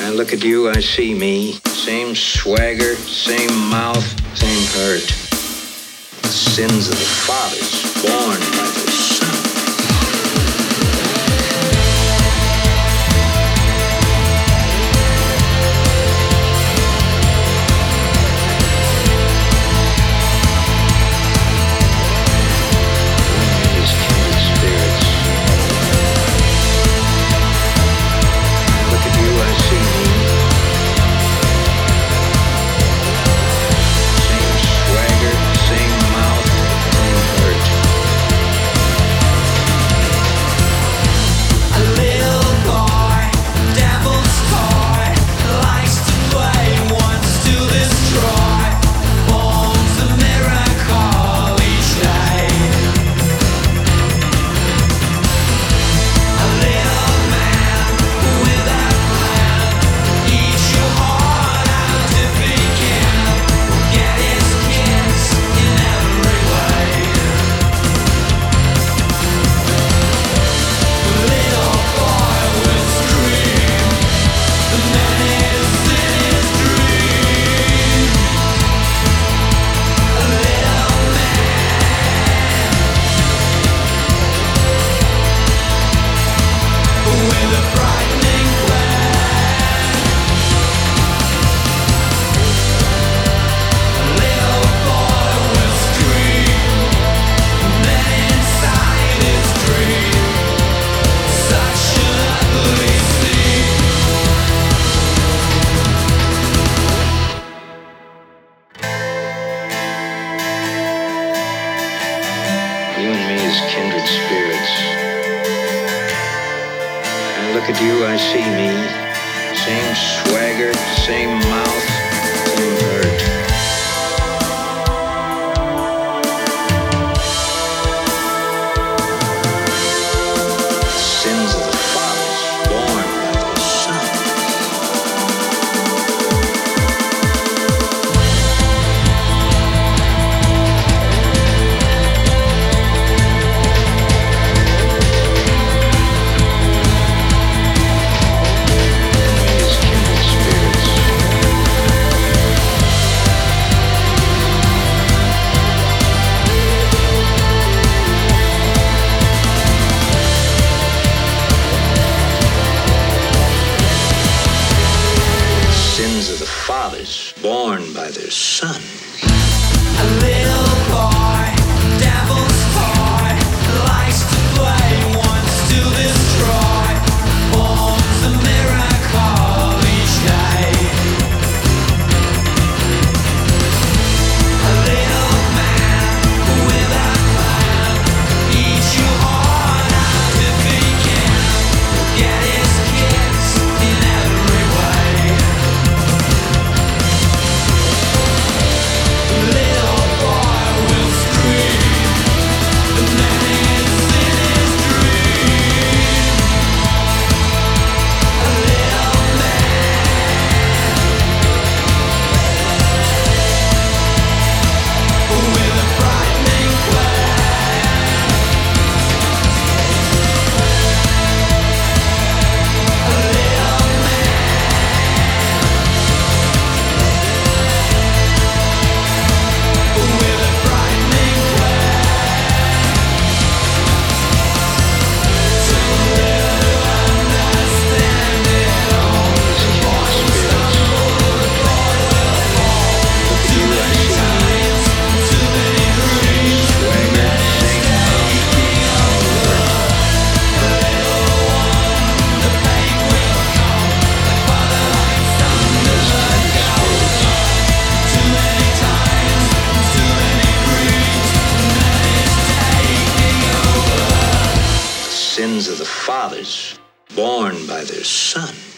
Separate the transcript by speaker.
Speaker 1: I look at you, I see me. Same swagger, same mouth, same hurt. The sins of the fathers born by their son. You and me as kindred spirits. I look at you, I see me. Same swagger, same mouth, same hurt. The sins of the fathers born by their son. Of the fathers born by their son.
Speaker 2: A little boy, devil's toy, likes to play, wants to destroy, forms a miracle each day. A little man with a plan, eat your heart out if he can, get his kicks in every way. Little boy will scream, the man is in his dream. A little man with a frightening plan. A little with a frightening plan. Too little to understand it all. The boy will stumble, the boy will fall. Too many times, too many dreams, taking over. The little one, the pain will come. Like father, like son, the blood goes up. Too many times, too many dreams, man is taking over.
Speaker 1: The sins of the fathers born by their son.